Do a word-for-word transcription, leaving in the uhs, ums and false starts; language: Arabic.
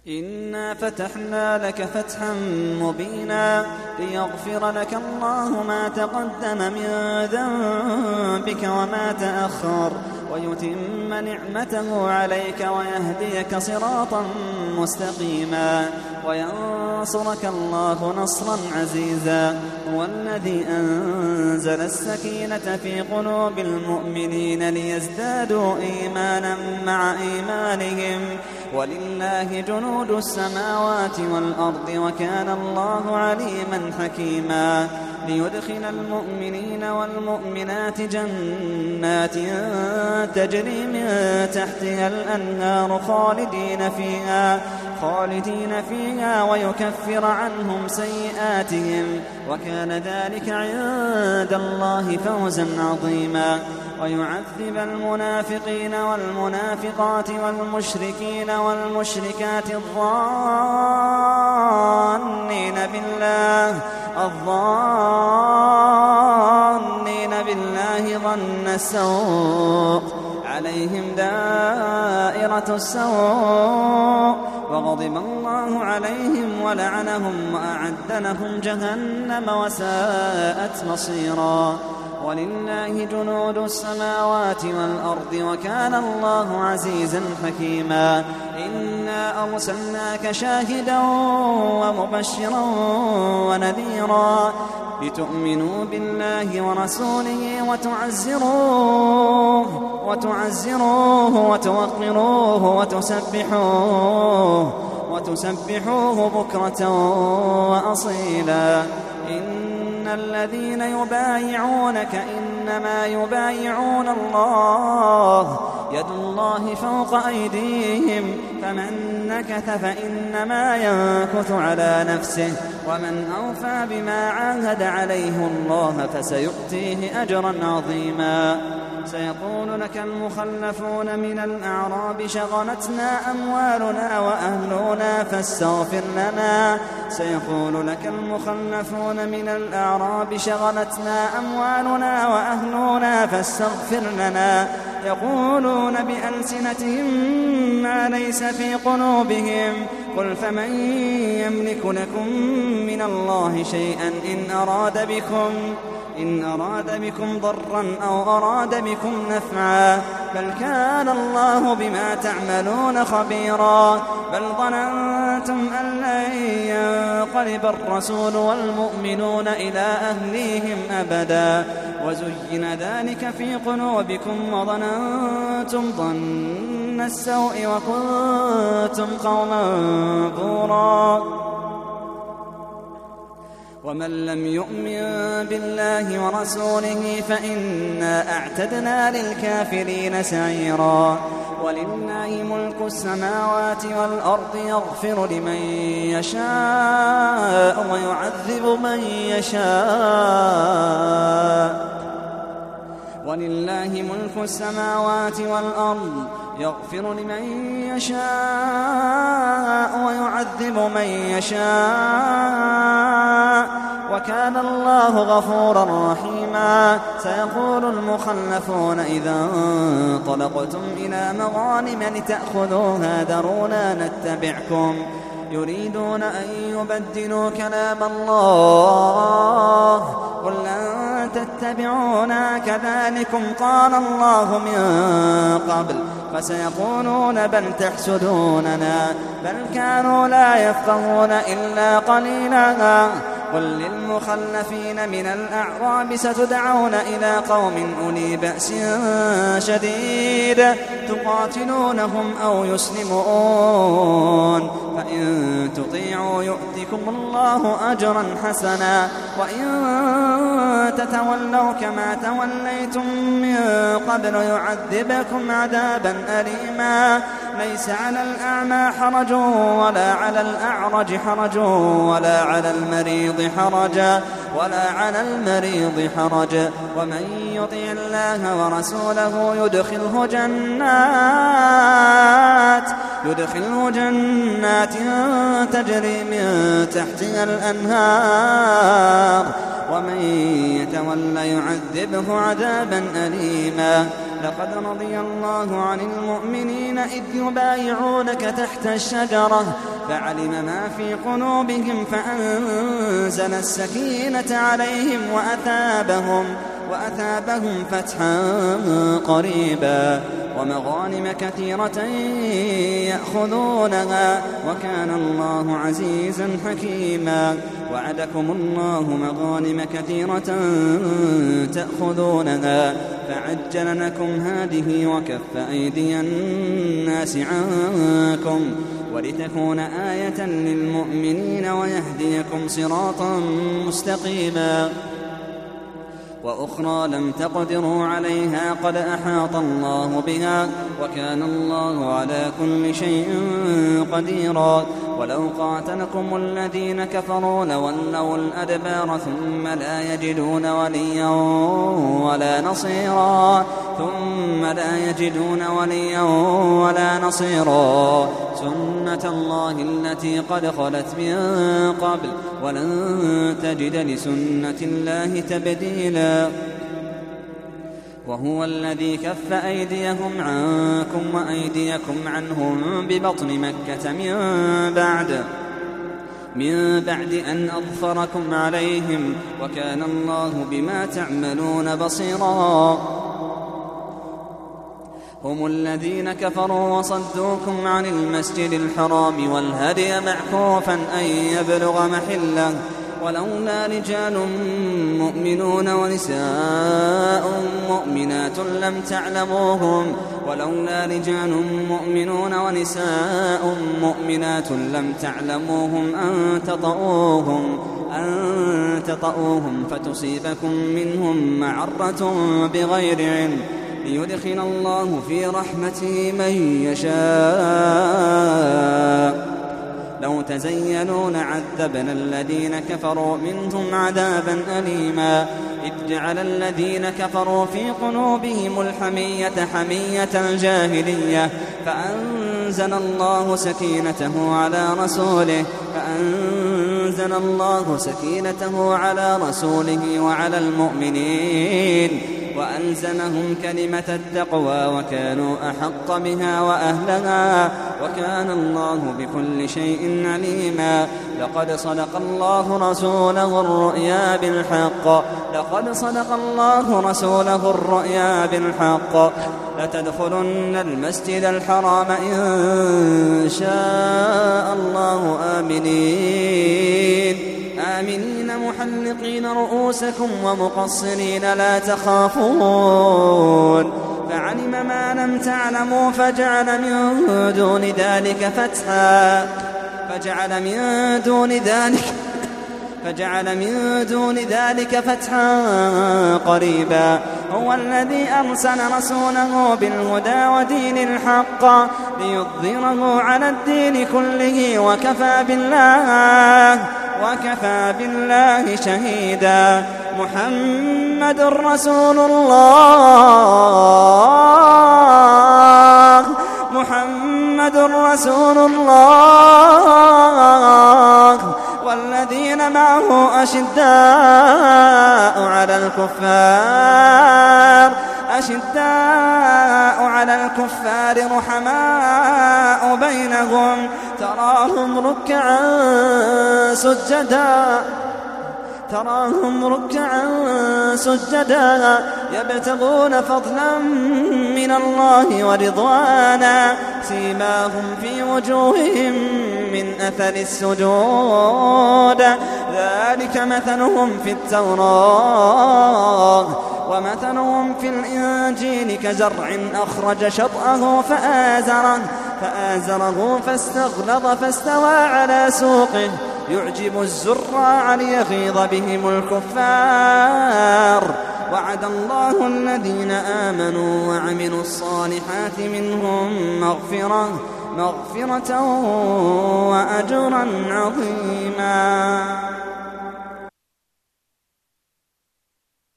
إنا فتحنا لك فتحا مبينا ليغفر لك الله ما تقدم من ذنبك وما تأخر ويتم نعمته عليك ويهديك صراطا مستقيما وينصرك الله نصرا عزيزا. هو الذي أنزل السكينة في قلوب المؤمنين ليزدادوا إيمانا مع إيمانهم ولله جنود السماوات والأرض وكان الله عليما حكيما. ليدخل المؤمنين والمؤمنات جنات تجري من تحتها الأنهار خالدين فيها خالدين فيها ويكفر عنهم سيئاتهم وكان ذلك عند الله فوزا عظيما. ويعذب المنافقين والمنافقات والمشركين والمشركات الظانين بالله الظانين بالله ظن السوء عليهم دائرة السوء وغضب الله عليهم ولعنهم وأعد لهم جهنم وساءت مصيرا. ولله جنود السماوات والأرض وكان الله عزيزا حكيما. إنا أرسلناك شاهدا ومبشرا ونذيرا لتؤمنوا بالله ورسوله وتعزروه وتعزروه وتوقروه وتسبحوه وتسبحوه بكرة وأصيلا. إن الذين يبايعونك إنما يبايعون الله يد الله فوق أيديهم فمن نكث فإنما ينكث على نفسه ومن أوفى بما عاهد عليه الله فسيؤتيه أجرا عظيما. سيقول لك المخلفون من الأعراب شغلتنا أموالنا وأهلنا فاستغفر لنا سيقول لك المخلفون من الأعراب شغلتنا أموالنا وأهلنا فاستغفر لنا يقولون بألسنتهم ما ليس في قلوبهم قل فمن يملك لكم من الله شيئا إن أراد بكم إن أراد بكم ضرا أو أراد بكم نفعا بل كان الله بما تعملون خبيرا. بل ظننتم أن لن ينقلب الرسول والمؤمنون إلى أهليهم أبدا وزين ذلك في قلوبكم وظننتم ظن السوء وكنتم قوما بورا. ومن لم يؤمن بالله ورسوله فإنا أعتدنا للكافرين سعيرا. ولله ملك السماوات والأرض يغفر لمن يشاء ويعذب من يشاء. ولله ملك السماوات والأرض يغفر لمن يشاء ويعذب من يشاء وكان الله غفورا رحيما. سيقول المخلفون إذا انطلقتم إلى مغانم لتأخذوها ذرونا نتبعكم يريدون أن يبدلوا كلام الله قل لن تتبعونا كذلكم قال الله من قبل فسيقولون بل تحسدوننا بل كانوا لا يفقهون إلا قليلا. قل للمخلفين من الأعراب ستدعون إلى قوم أولي بأس شديد تقاتلونهم أو يسلمون فإن تطيعوا يؤتكم الله أجرا حسنا وإن تتولوا كما توليتم من قبل يعذبكم عذابا أليما. ليس على الأعمى حرج ولا على الأعرج حرج ولا على المريض حرج ولا على المريض حرج ومن يطع الله ورسوله يدخله جنات يدخله جنات تجري من تحتها الأنهار ومن يتولى يعذبه عذابا أليما. لقد رضي الله عن المؤمنين إذ يبايعونك تحت الشجرة فعلم ما في قلوبهم فأنزل السكينة عليهم وأثابهم وأثابهم فتحا قريبا ومغانم كثيرة يأخذونها وكان الله عزيزا حكيما. وعدكم الله مغانم كثيرة تأخذونها فعجل لكم هذه وكف أيدي الناس عنكم ولتكون آية للمؤمنين ويهديكم صراطا مستقيما. وأخرى لم تقدروا عليها قد أحاط الله بها وكان الله على كل شيء قديرا. ولو قاتلكم الذين كفروا لولوا الأدبار ثم لا يجدون وليا ولا نصيرا ثم لا يجدون وليا ولا نصيرا سنة الله التي قد خلت من قبل ولن تجد لسنة الله تبديلا. وهو الذي كف أيديهم عنكم وأيديكم عنهم ببطن مكة من بعد من بعد أن أظفركم عليهم وكان الله بما تعملون بصيرا. هم الذين كفروا وصدوكم عن المسجد الحرام والهدي معكوفا أن يبلغ محله ولولا رجال مؤمنون ونساء مؤمنات لم تعلموهم ولولا رجال مؤمنون ونساء مؤمنات لم تعلموهم أن تطؤوهم أن تطؤوهم فتصيبكم منهم معرة بغير علم ليدخل الله في رحمته من يشاء. لو تزينوا لعذبنا الذين كفروا منهم عذابا أليما. إذ جعل الذين كفروا في قلوبهم الحمية حمية الجاهلية فأنزل الله سكينته على رسوله فأنزل الله سكينته على رسوله وعلى المؤمنين وألزمهم كلمة التقوى وكانوا أحق بها وأهلها وكان الله بكل شيء عليما. لقد صدق الله رسوله الرؤيا بالحق لقد صدق الله رسوله الرؤيا بالحق لتدخلن المسجد الحرام إن شاء الله آمنين آمنين محلقين رؤوسكم ومقصرين لا تخافون فعلم ما لم تعلموا فجعل من دون ذلك فتحا فجعل من دون ذلك فجعل من دون ذلك فتحا قريبا. هو الذي أرسل رسوله بالهدى ودين الحق ليظهره على الدين كله وكفى بالله وكفى بالله شهيدا. محمد رسول الله محمد رسول الله والذين معه أشداء على الكفار أشداء على الكفار رحماء بينهم تراهم ركعا سجدا تراهم ركعا سجدا يبتغون فضلا من الله ورضوانا سيماهم في وجوههم من أثر السجود ذلك مثلهم في التوراة ومثلهم في الإنجيل كزرع أخرج شطأه فآزره فآزره فاستغلظ فاستوى على سوقه يعجب الزراع ليغيظ بهم الكفار. وعد الله الذين آمنوا وعملوا الصالحات منهم مغفرة مغفرة وأجرا عظيما.